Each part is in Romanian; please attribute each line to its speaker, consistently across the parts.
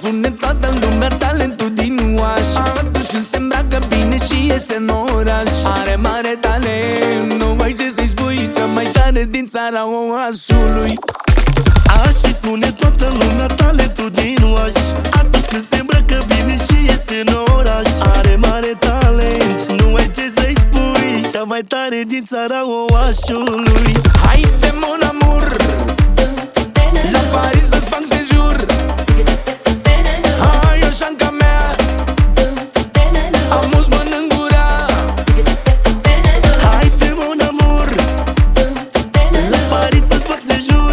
Speaker 1: spune toată lumea talentul din Oaș. Atunci când se îmbracă bine și iese în oraș, are mare talent, nu ai ce să-i spui, cea mai tare din țara Oașului.
Speaker 2: Așa spune toată lumea talentul din Oaș. Atunci când se îmbracă bine și iese în oraș, are mare talent, nu ai ce să-i spui, cea mai tare din țara Oașului.
Speaker 1: Haide mon amour, la Paris să-ți fac sejur. Hai o șanca mea, amus mănânc gura.
Speaker 2: Haide mon amour, la Paris să-ți fac sejur.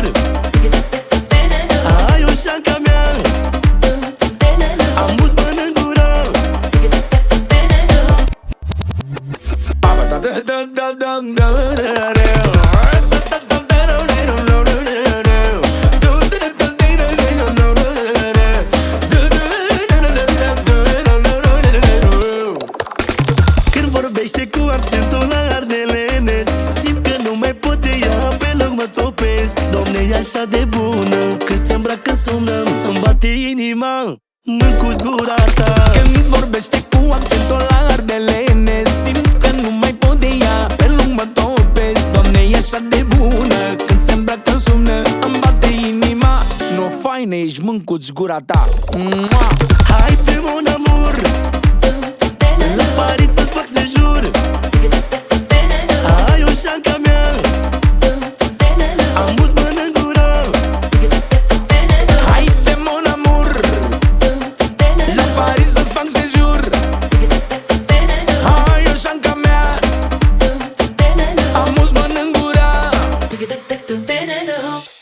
Speaker 2: Hai o șanca mea, amus mănânc gura. Când vorbește cu accentul la ardelenesc, simt că nu mai pot de ea, pe loc mă topesc. Doamne, e așa de bună, când se îmbracă sună, îmi bate inima, mâncu-ți gura ta.
Speaker 1: Când vorbește cu accentul la ardelene, simt că nu mai pot de ea, pe lung mă topesc. Doamne, e așa de bună, când se îmbracă sună, îmi bate inima. Nu faină, ești, mâncu-ți gura ta. Mua!
Speaker 2: Haide mon amour, la Paris să-ți fac sejur. Hai o șanca mea, amus mănânc gura.
Speaker 1: Haide mon amour, la Paris să-ți fac sejur. Hai o șanca mea, amus mănânc gura.